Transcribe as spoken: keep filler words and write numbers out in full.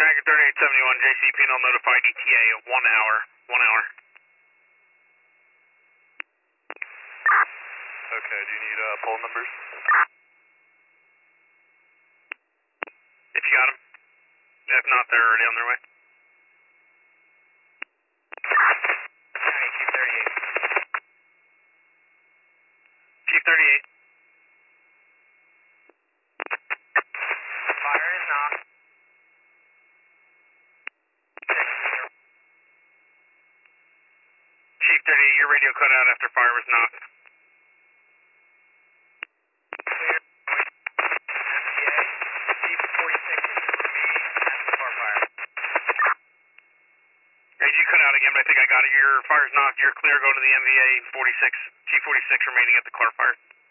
Dragon thirty-eight seventy-one, J C P N L notified E T A of one hour. One hour. Okay, do you need uh, poll numbers? If you got them. If not, they're already on their way. Alright, Chief thirty-eight. Chief thirty-eight. Fire is knocked. Chief thirty-eight, your radio cut out after fire was knocked. Clear. M T A. Chief forty-six is for me. That's the car fire. Hey, you cut out again, but I think I got it. Your fire's knocked. You're clear. Go to the M V A forty-six. Chief forty-six remaining at the car fire.